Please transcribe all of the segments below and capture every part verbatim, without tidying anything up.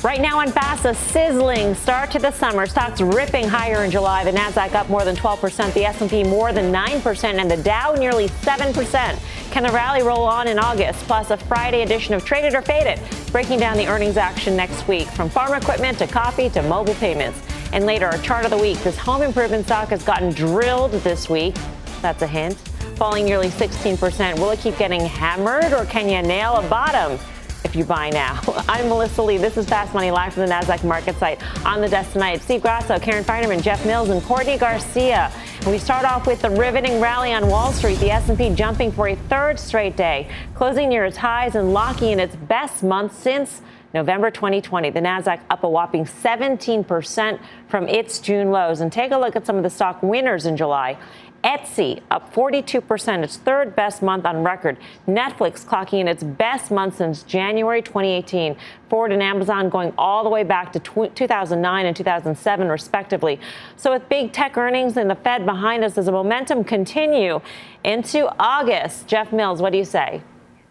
Right now on Fast, a sizzling start to the summer. Stocks ripping higher in July. The Nasdaq up more than twelve percent, the S and P more than nine percent, and the Dow nearly seven percent. Can the rally roll on in August? Plus a Friday edition of Traded or Faded, breaking down the earnings action next week, from farm equipment to coffee to mobile payments. And later, our chart of the week. This home improvement stock has gotten drilled this week. That's a hint. Falling nearly sixteen percent. Will it keep getting hammered, or can you nail a bottom if you buy now? I'm Melissa Lee. This is Fast Money, live from the Nasdaq market site. On the desk tonight, Steve Grasso, Karen Feinerman, Jeff Mills, and Courtney Garcia. And we start off with the riveting rally on Wall Street. The S and P jumping for a third straight day, closing near its highs and locking in its best month since November twenty twenty. The Nasdaq up a whopping seventeen percent from its June lows. And take a look at some of the stock winners in July. Etsy up forty-two percent, its third best month on record. Netflix clocking in its best month since January twenty eighteen. Ford and Amazon going all the way back to two thousand nine and two thousand seven, respectively. So with big tech earnings and the Fed behind us, does the momentum continue into August? Jeff Mills, what do you say?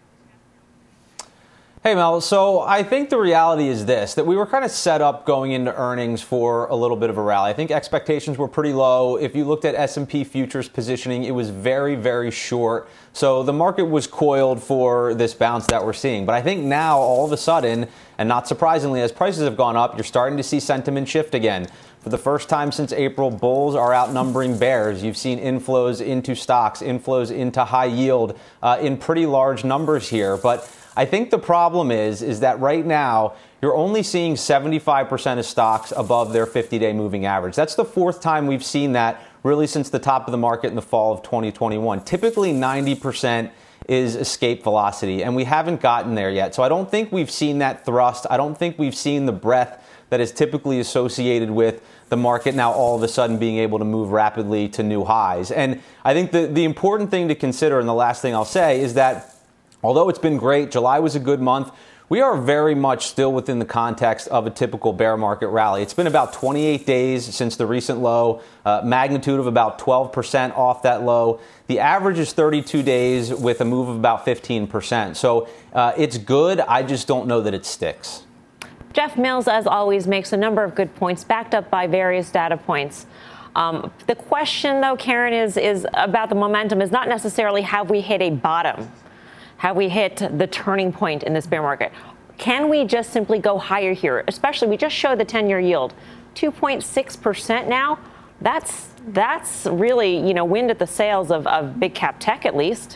Hey, Mel. So I think the reality is this, that we were kind of set up going into earnings for a little bit of a rally. I think expectations were pretty low. If you looked at S and P futures positioning, it was very, very short. So the market was coiled for this bounce that we're seeing. But I think now, all of a sudden, and not surprisingly, as prices have gone up, you're starting to see sentiment shift again. For the first time since April, bulls are outnumbering bears. You've seen inflows into stocks, inflows into high yield uh, in pretty large numbers here. But I think the problem is, is that right now, you're only seeing seventy-five percent of stocks above their fifty-day moving average. That's the fourth time we've seen that really since the top of the market in the fall of twenty twenty-one. Typically, ninety percent is escape velocity, and we haven't gotten there yet. So I don't think we've seen that thrust. I don't think we've seen the breadth that is typically associated with the market now all of a sudden being able to move rapidly to new highs. And I think the, the important thing to consider, and the last thing I'll say, is that although it's been great, July was a good month, we are very much still within the context of a typical bear market rally. It's been about twenty-eight days since the recent low, uh, magnitude of about twelve percent off that low. The average is thirty-two days with a move of about fifteen percent. So uh, it's good. I just don't know that it sticks. Jeff Mills, as always, makes a number of good points backed up by various data points. Um, the question, though, Karen, is, is about the momentum is not necessarily have we hit a bottom. Have we hit the turning point in this bear market? Can we just simply go higher here? Especially, we just showed the ten-year yield, two point six percent now. That's that's really, you know, wind at the sails of, of big cap tech, at least.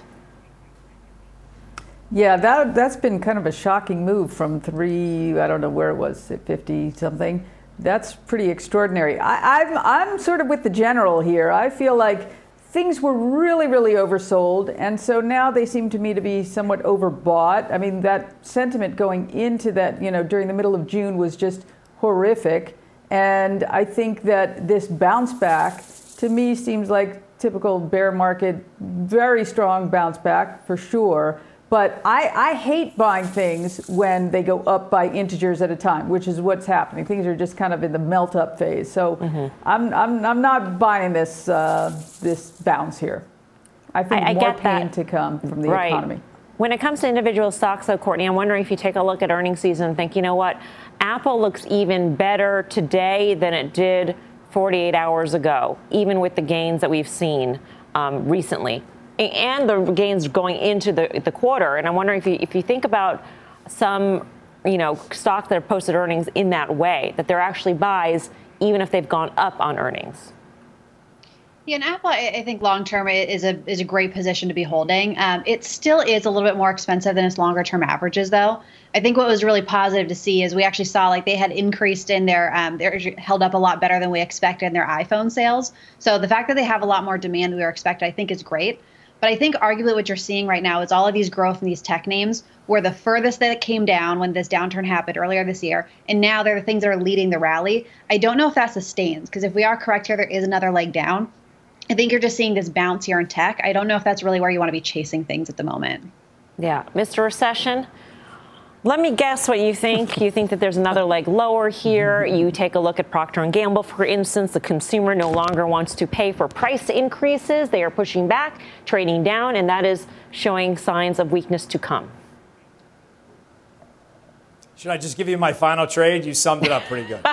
Yeah, that that's been kind of a shocking move from three. I don't know where it was, fifty something. That's pretty extraordinary. I, I'm I'm sort of with the general here. I feel like things were really, really oversold, and so now they seem to me to be somewhat overbought. I mean, that sentiment going into that, you know, during the middle of June was just horrific, and I think that this bounce back, to me, seems like typical bear market, very strong bounce back for sure. But I, I hate buying things when they go up by integers at a time, which is what's happening. Things are just kind of in the melt-up phase. So mm-hmm. I'm, I'm I'm not buying this uh, this bounce here. I think I, I more pain that. to come from the right. economy. When it comes to individual stocks, though, Courtney, I'm wondering if you take a look at earnings season and think, you know what, Apple looks even better today than it did forty-eight hours ago, even with the gains that we've seen um, recently. And the gains going into the the quarter. And I'm wondering if you if you think about some, you know, stocks that have posted earnings in that way, that they're actually buys, even if they've gone up on earnings. Yeah, and Apple, I think long-term is a is a great position to be holding. Um, it still is a little bit more expensive than its longer-term averages, though. I think what was really positive to see is we actually saw like they had increased in their, um, they're held up a lot better than we expected in their iPhone sales. So the fact that they have a lot more demand than we were expecting, I think is great. But I think arguably what you're seeing right now is all of these growth in these tech names were the furthest that it came down when this downturn happened earlier this year. And now they're the things that are leading the rally. I don't know if that sustains, because if we are correct here, there is another leg down. I think you're just seeing this bounce here in tech. I don't know if that's really where you want to be chasing things at the moment. Yeah. Mister Recession, let me guess what you think. You think that there's another leg lower here. You take a look at Procter and Gamble, for instance. The consumer no longer wants to pay for price increases. They are pushing back, trading down, and that is showing signs of weakness to come. Should I just give you my final trade? You summed it up pretty good.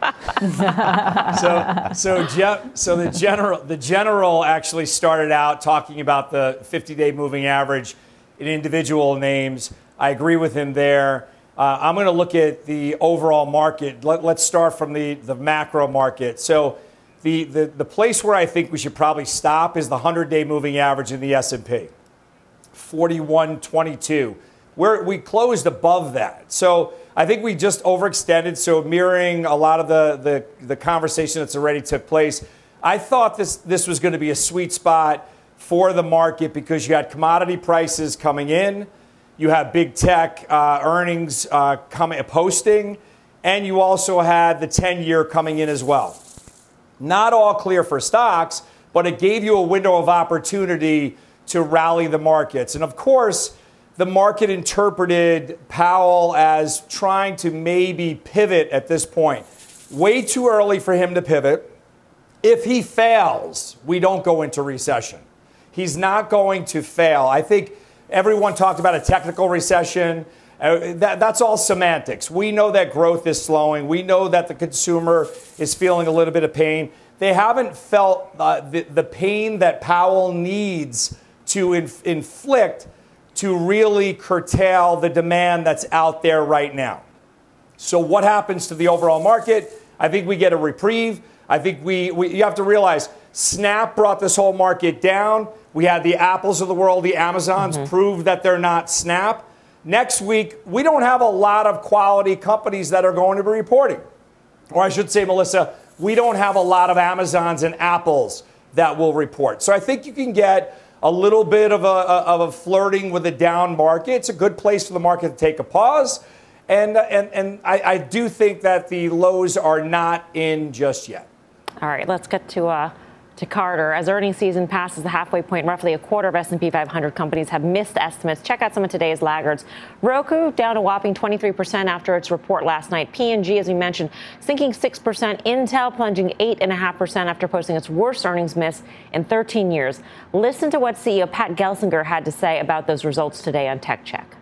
so, so, Je- so the general, the general actually started out talking about the fifty-day moving average in individual names. I agree with him there. Uh, I'm going to look at the overall market. Let, let's start from the, the macro market. So, the, the the place where I think we should probably stop is the hundred-day moving average in the S and P, forty-one twenty-two. Where we closed above that. So I think we just overextended. So mirroring a lot of the, the, the conversation that's already took place, I thought this, this was going to be a sweet spot for the market because you had commodity prices coming in, you have big tech uh, earnings uh, coming posting, and you also had the ten-year coming in as well. Not all clear for stocks, but it gave you a window of opportunity to rally the markets. And of course, the market interpreted Powell as trying to maybe pivot at this point. Way too early for him to pivot. If he fails, we don't go into recession. He's not going to fail. I think everyone talked about a technical recession. Uh, that, that's all semantics. We know that growth is slowing. We know that the consumer is feeling a little bit of pain. They haven't felt uh, the, the pain that Powell needs to inf- inflict to really curtail the demand that's out there right now. So what happens to the overall market? I think we get a reprieve. I think we, we you have to realize Snap brought this whole market down. We had the Apples of the world, the Amazons, mm-hmm. prove that they're not Snap. Next week, we don't have a lot of quality companies that are going to be reporting. Or I should say, Melissa, we don't have a lot of Amazons and Apples that will report. So I think you can get a little bit of a, of a flirting with a down market. It's a good place for the market to take a pause. And, and, and I, I do think that the lows are not in just yet. All right, let's get to uh, to Carter. As earnings season passes the halfway point, roughly a quarter of S and P five hundred companies have missed estimates. Check out some of today's laggards. Roku down a whopping twenty-three percent after its report last night. P and G, as we mentioned, sinking six percent. Intel plunging eight point five percent after posting its worst earnings miss in thirteen years. Listen to what C E O Pat Gelsinger had to say about those results today on Tech Check.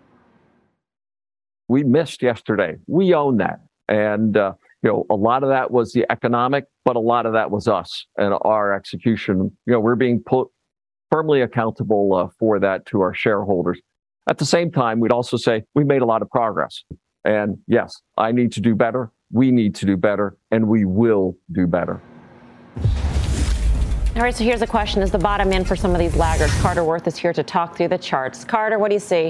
We missed yesterday. We own that. And, uh, you know, a lot of that was the economic, but a lot of that was us and our execution. You know, we're being put firmly accountable uh, for that to our shareholders. At the same time, we'd also say we made a lot of progress. And yes, I need to do better. We need to do better, and we will do better. All right, so here's a question. Is the bottom in for some of these laggards? Carter Worth is here to talk through the charts. Carter, what do you see?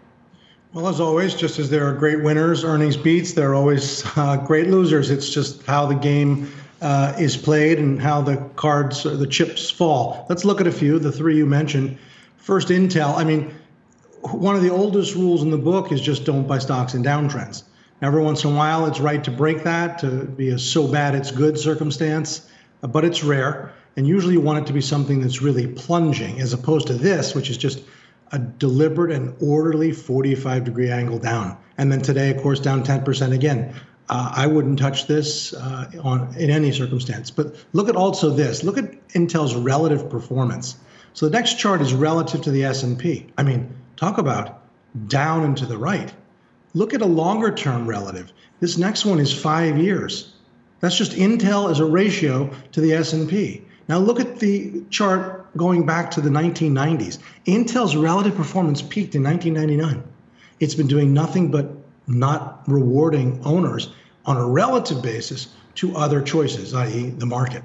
Well, as always, just as there are great winners, earnings beats, there are always uh, great losers. It's just how the game uh, is played and how the cards, or the chips fall. Let's look at a few, the three you mentioned. First, Intel. I mean, one of the oldest rules in the book is just don't buy stocks in downtrends. Every once in a while, it's right to break that, to be a so bad it's good circumstance, uh, but it's rare. And usually you want it to be something that's really plunging, as opposed to this, which is just a deliberate and orderly forty-five degree angle down. And then today, of course, down ten percent again. Uh, I wouldn't touch this uh, on in any circumstance. But look at also this. Look at Intel's relative performance. So the next chart is relative to the S and P. I mean, talk about down and to the right. Look at a longer term relative. This next one is five years. That's just Intel as a ratio to the S and P. Now look at the chart going back to the nineteen nineties. Intel's relative performance peaked in nineteen ninety-nine. It's been doing nothing but not rewarding owners on a relative basis to other choices, that is the market.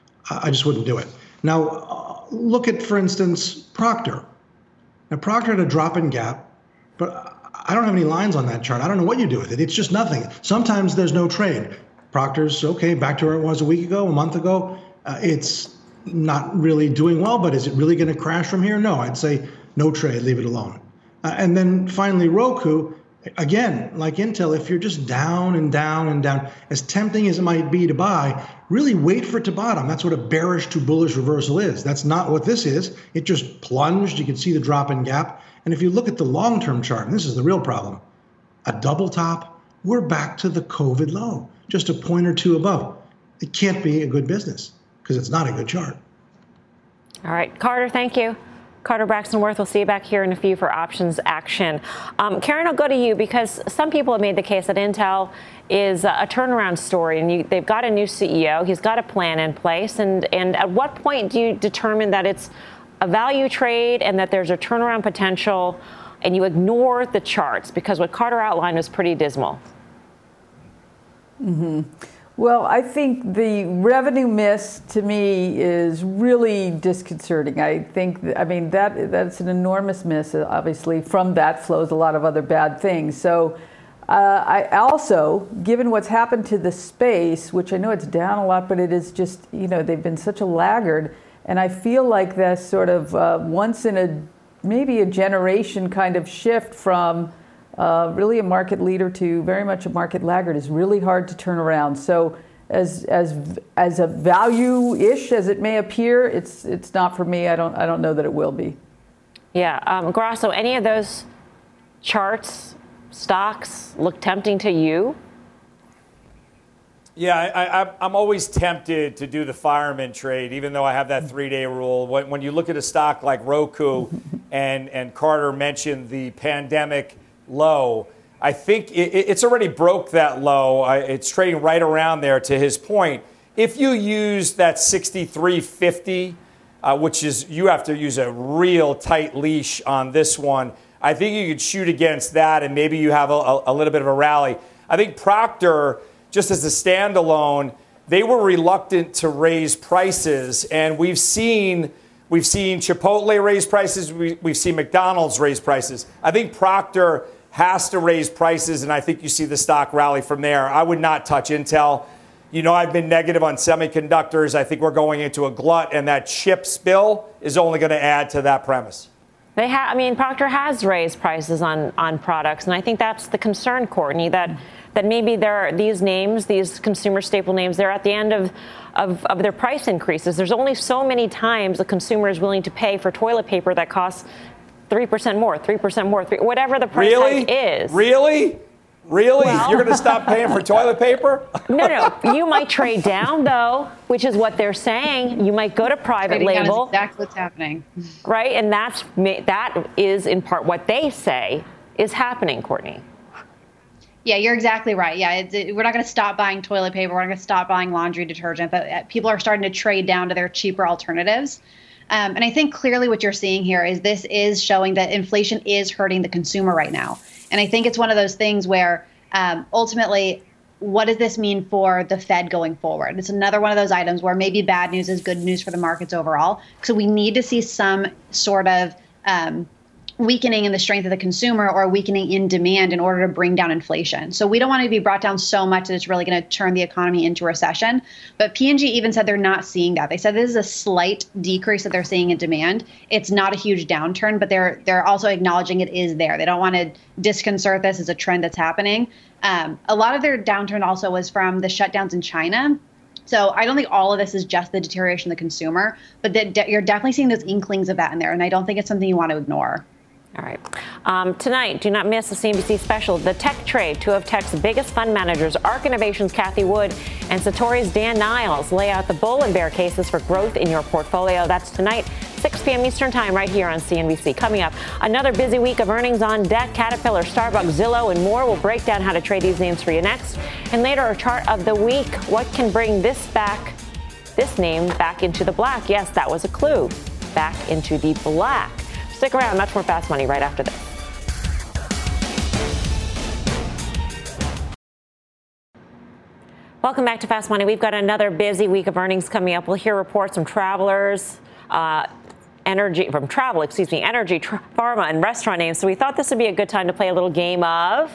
I just wouldn't do it. Now, uh, look at, for instance, Procter. Now, Procter had a drop in gap, but I don't have any lines on that chart. I don't know what you do with it. It's just nothing. Sometimes there's no trade. Procter's, okay, back to where it was a week ago, a month ago. Uh, it's not really doing well, but is it really going to crash from here? No, I'd say no trade, leave it alone. Uh, and then finally, Roku, again, like Intel, if you're just down and down and down, as tempting as it might be to buy, really wait for it to bottom. That's what a bearish to bullish reversal is. That's not what this is. It just plunged. You can see the drop in gap. And if you look at the long-term chart, and this is the real problem, a double top, we're back to the COVID low, just a point or two above. It can't be a good business, because it's not a good chart. All right, Carter, thank you. Carter Braxton Worth, we'll see you back here in a few for options action. Um, Karen, I'll go to you because some people have made the case that Intel is a turnaround story, and you, they've got a new C E O. He's got a plan in place. And, and at what point do you determine that it's a value trade and that there's a turnaround potential, and you ignore the charts? Because what Carter outlined was pretty dismal. Mm-hmm. Well, I think the revenue miss to me is really disconcerting. I think, I mean, that that's an enormous miss. Obviously, from that flows a lot of other bad things. So uh, I also, given what's happened to the space, which I know it's down a lot, but it is just, you know, they've been such a laggard. And I feel like this sort of uh, once in a, maybe a generation kind of shift from Uh, really a market leader to very much a market laggard is really hard to turn around. So as as as a value-ish as it may appear, it's it's not for me. I don't I don't know that it will be. Yeah, um, Grasso, any of those charts, stocks look tempting to you? Yeah, I, I, I'm always tempted to do the fireman trade, even though I have that three-day rule. When, when you look at a stock like Roku, and and Carter mentioned the pandemic low, I think it, it's already broke that low. I, it's trading right around there, to his point. If you use that sixty-three fifty, uh, which is, you have to use a real tight leash on this one, I think you could shoot against that and maybe you have a, a, a little bit of a rally. I think Procter, just as a standalone, they were reluctant to raise prices, and we've seen we've seen Chipotle raise prices, we, we've seen McDonald's raise prices. I think Procter has to raise prices, and I think you see the stock rally from there. I would not touch Intel. You know, I've been negative on semiconductors. I think we're going into a glut, and that chip spill is only going to add to that premise. They have, I mean, Procter has raised prices on, on products, and I think that's the concern, Courtney, that that maybe there are these names, these consumer staple names, they're at the end of, of, of their price increases. There's only so many times the consumer is willing to pay for toilet paper that costs three percent more, three percent more, three, whatever the price really? hike is. Really? Really? Well, You're going to stop paying for toilet paper? No, no. You might trade down, though, which is what they're saying. You might go to private Trading label. down is exactly what's happening. Right? And that's that is, in part, what they say is happening, Courtney. Yeah, you're exactly right. Yeah, it's, it, we're not going to stop buying toilet paper. We're not going to stop buying laundry detergent. But people are starting to trade down to their cheaper alternatives. Um, and I think clearly what you're seeing here is this is showing that inflation is hurting the consumer right now. And I think it's one of those things where um, ultimately, what does this mean for the Fed going forward? It's another one of those items where maybe bad news is good news for the markets overall. So we need to see some sort of um, weakening in the strength of the consumer or weakening in demand in order to bring down inflation. So we don't want to be brought down so much that it's really going to turn the economy into recession. But P and G even said they're not seeing that. They said this is a slight decrease that they're seeing in demand. It's not a huge downturn, but they're they're also acknowledging it is there. They don't want to disconcert this as a trend that's happening. Um, a lot of their downturn also was from the shutdowns in China. So I don't think all of this is just the deterioration of the consumer, but that de- you're definitely seeing those inklings of that in there. And I don't think it's something you want to ignore. All right. Um, tonight, do not miss the C N B C special, The Tech Trade. Two of tech's biggest fund managers, ARK Innovation's Cathie Wood and Satori's Dan Niles, lay out the bull and bear cases for growth in your portfolio. That's tonight, six p.m. Eastern Time, right here on C N B C. Coming up, another busy week of earnings on deck. Caterpillar, Starbucks, Zillow, and more. We'll break down how to trade these names for you next. And later, our chart of the week. What can bring this back, this name back into the black? Yes, that was a clue. Back into the black. Stick around, much more Fast Money right after this. Welcome back to Fast Money. We've got another busy week of earnings coming up. We'll hear reports from travelers, uh, energy, from travel, excuse me, energy, tra- pharma, and restaurant names. So we thought this would be a good time to play a little game of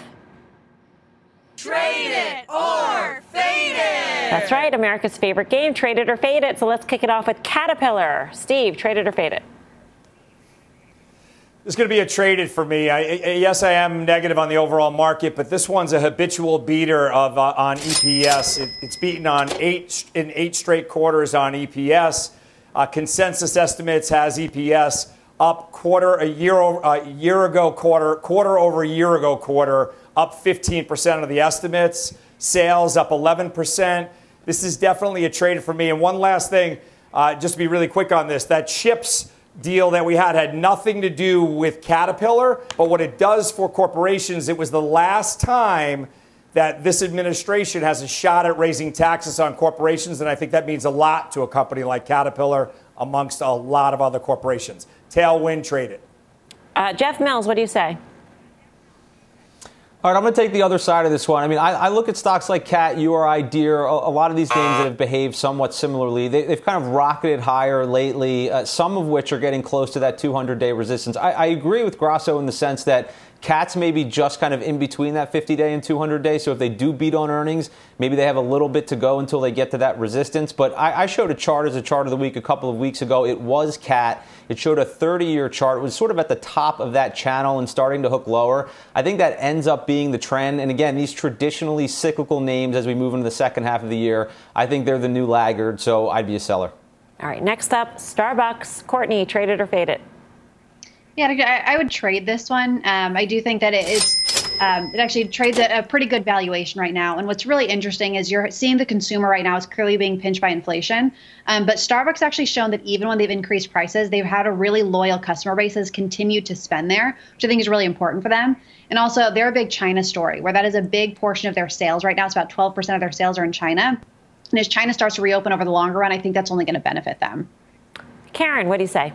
Trade It or Fade It. That's right, America's favorite game, Trade It or Fade It. So let's kick it off with Caterpillar. Steve, Trade It or Fade It? This is going to be a traded for me. I, I, yes, I am negative on the overall market, but this one's a habitual beater of uh, on E P S. It, it's beaten on eight in eight straight quarters on E P S. Uh, consensus estimates has E P S up quarter a year uh, year ago quarter quarter over year ago quarter up fifteen percent of the estimates. Sales up eleven percent. This is definitely a trade for me. And one last thing, uh, just to be really quick on this, that chips deal that we had had nothing to do with Caterpillar, but what it does for corporations, it was the last time that this administration has a shot at raising taxes on corporations, and I think that means a lot to a company like Caterpillar amongst a lot of other corporations. Tailwind, trade it. Uh, Jeff Mills, what do you say? All right, I'm going to take the other side of this one. I mean, I, I look at stocks like Cat, U R I, Deere, a, a lot of these names that have behaved somewhat similarly. They, they've kind of rocketed higher lately, uh, some of which are getting close to that two hundred day resistance. I, I agree with Grasso in the sense that Cat's maybe just kind of in between that fifty day and two hundred day. So if they do beat on earnings, maybe they have a little bit to go until they get to that resistance. But I, I showed a chart as a chart of the week a couple of weeks ago. It was Cat. It showed a thirty year chart. It was sort of at the top of that channel and starting to hook lower. I think that ends up being the trend. And again, these traditionally cyclical names as we move into the second half of the year, I think they're the new laggard. So I'd be a seller. All right, next up, Starbucks. Courtney, trade it or fade it? Yeah, I, I would trade this one. Um, I do think that it is. Um, it actually trades at a pretty good valuation right now. And what's really interesting is you're seeing the consumer right now is clearly being pinched by inflation. Um, but Starbucks actually shown that even when they've increased prices, they've had a really loyal customer base that's continued to spend there, which I think is really important for them. And also, they're a big China story, where that is a big portion of their sales right now. It's about twelve percent of their sales are in China. And as China starts to reopen over the longer run, I think that's only going to benefit them. Karen, what do you say?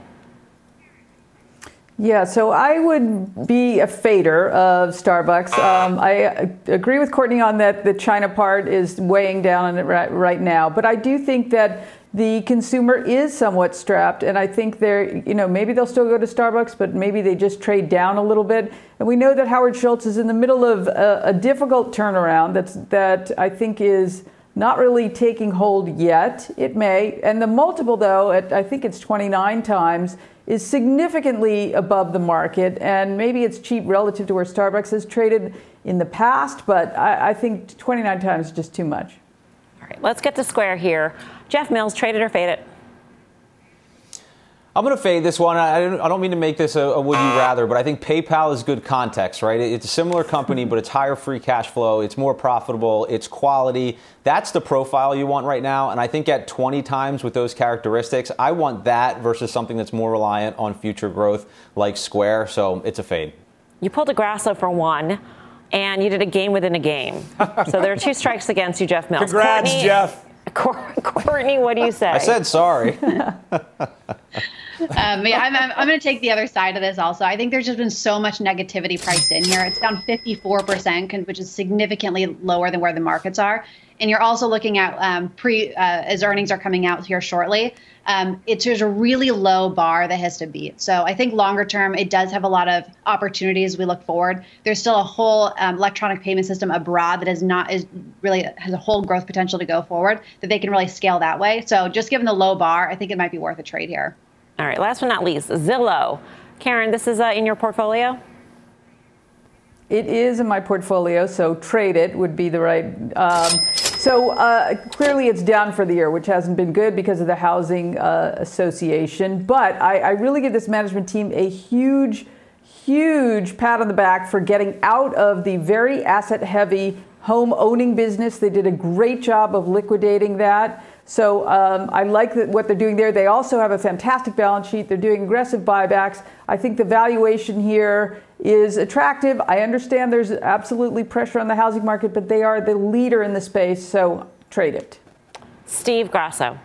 Yeah, so I would be a fader of Starbucks. Um, I agree with Courtney on that the China part is weighing down on it right, right now. But I do think that the consumer is somewhat strapped. And I think they're, you know, maybe they'll still go to Starbucks, but maybe they just trade down a little bit. And we know that Howard Schultz is in the middle of a, a difficult turnaround that's, that I think is not really taking hold yet. It may. And the multiple, though, at I think it's twenty-nine times, is significantly above the market, and maybe it's cheap relative to where Starbucks has traded in the past, but I, I think twenty-nine times is just too much. All right, let's get to Square here. Jeff Mills, trade it or fade it? I'm going to fade this one. I don't, I don't mean to make this a, a would you rather, but I think PayPal is good context, right? It's a similar company, but it's higher free cash flow. It's more profitable. It's quality. That's the profile you want right now. And I think at twenty times with those characteristics, I want that versus something that's more reliant on future growth like Square. So it's a fade. You pulled a Grasso for one, and you did a game within a game. So there are two strikes against you, Jeff Mills. Congrats, Courtney, Jeff. Courtney, what do you say? I said sorry. Um, yeah, I'm, I'm, I'm going to take the other side of this also. I think there's just been so much negativity priced in here. It's down fifty-four percent, which is significantly lower than where the markets are. And you're also looking at um, pre uh, as earnings are coming out here shortly. Um, it's there's a really low bar that has to beat. So I think longer term, it does have a lot of opportunities as we look forward. There's still a whole um, electronic payment system abroad that is not is really has a whole growth potential to go forward that they can really scale that way. So just given the low bar, I think it might be worth a trade here. All right, last but not least, Zillow. Karen, this is uh, in your portfolio? It is in my portfolio, so trade it would be the right. Um, so uh, clearly it's down for the year, which hasn't been good because of the Housing uh, Association. But I, I really give this management team a huge, huge pat on the back for getting out of the very asset-heavy home owning business. They did a great job of liquidating that. So um, I like that what they're doing there. They also have a fantastic balance sheet. They're doing aggressive buybacks. I think the valuation here is attractive. I understand there's absolutely pressure on the housing market, but they are the leader in the space, so trade it. Steve Grasso.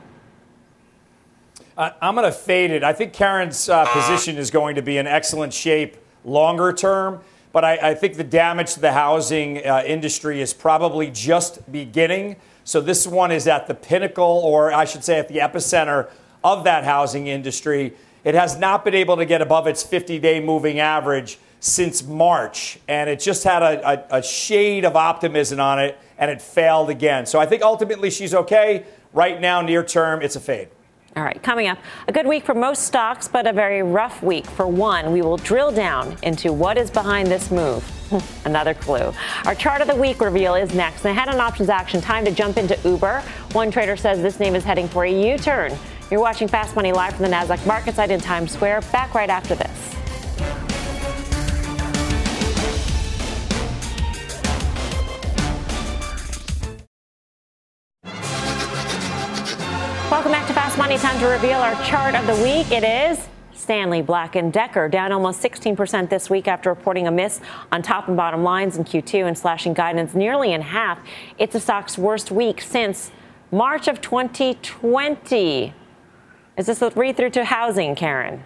Uh, I'm going to fade it. I think Karen's uh, position is going to be in excellent shape longer term, but I, I think the damage to the housing uh, industry is probably just beginning. So this one is at the pinnacle, or I should say at the epicenter of that housing industry. It has not been able to get above its fifty-day moving average since March, and it just had a, a, a shade of optimism on it, and it failed again. So I think ultimately she's okay. Right now, near term, it's a fade. All right, coming up, a good week for most stocks, but a very rough week for one. We will drill down into what is behind this move. Another clue. Our chart of the week reveal is next. And ahead on options action, time to jump into Uber. One trader says this name is heading for a U-turn. You're watching Fast Money live from the Nasdaq market site in Times Square. Back right after this. Welcome back to Fast Money. Time to reveal our chart of the week. It is Stanley Black and Decker down almost sixteen percent this week after reporting a miss on top and bottom lines in Q two and slashing guidance nearly in half. It's the stock's worst week since March of twenty twenty. Is this a read-through to housing, Karen?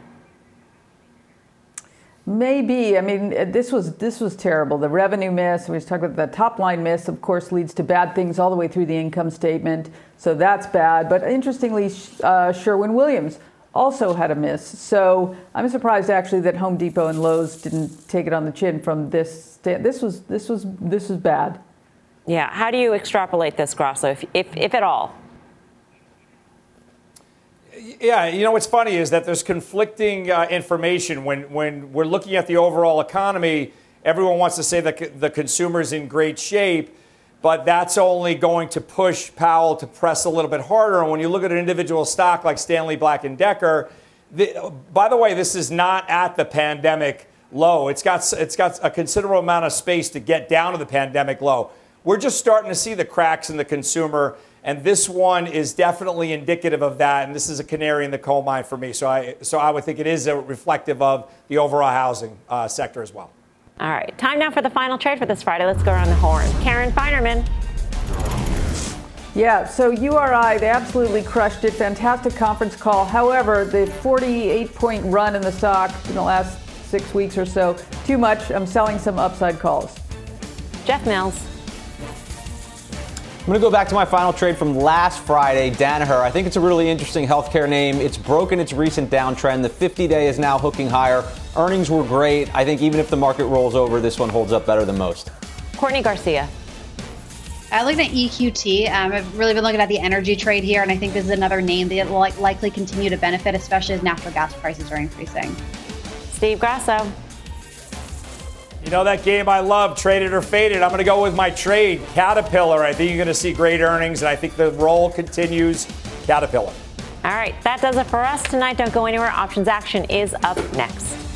Maybe. I mean, this was this was terrible. The revenue miss, we was talking about the top line miss, of course, leads to bad things all the way through the income statement. So that's bad. But interestingly, uh, Sherwin-Williams also had a miss. So I'm surprised actually that Home Depot and Lowe's didn't take it on the chin from this. This was this was this was bad. Yeah. How do you extrapolate this, Grasso, if if, if at all? Yeah, you know what's funny is that there's conflicting uh, information when when we're looking at the overall economy. Everyone wants to say that the consumer's in great shape, but that's only going to push Powell to press a little bit harder. And when you look at an individual stock like Stanley Black and Decker, the, by the way, this is not at the pandemic low. It's got it's got a considerable amount of space to get down to the pandemic low. We're just starting to see the cracks in the consumer. And this one is definitely indicative of that. And this is a canary in the coal mine for me. So I, so I would think it is a reflective of the overall housing uh, sector as well. All right. Time now for the final trade for this Friday. Let's go around the horn. Karen Finerman. Yeah, so U R I, they absolutely crushed it. Fantastic conference call. However, the forty-eight point run in the stock in the last six weeks or so, too much. I'm selling some upside calls. Jeff Mills. I'm going to go back to my final trade from last Friday, Danaher. I think it's a really interesting healthcare name. It's broken its recent downtrend. The fifty-day is now hooking higher. Earnings were great. I think even if the market rolls over, this one holds up better than most. Courtney Garcia. I looked at E Q T. Um, I've really been looking at the energy trade here, and I think this is another name that will likely continue to benefit, especially as natural gas prices are increasing. Steve Grasso. You know that game I love, traded or faded. I'm going to go with my trade, Caterpillar. I think you're going to see great earnings, and I think the roll continues. Caterpillar. All right, that does it for us tonight. Don't go anywhere. Options action is up next.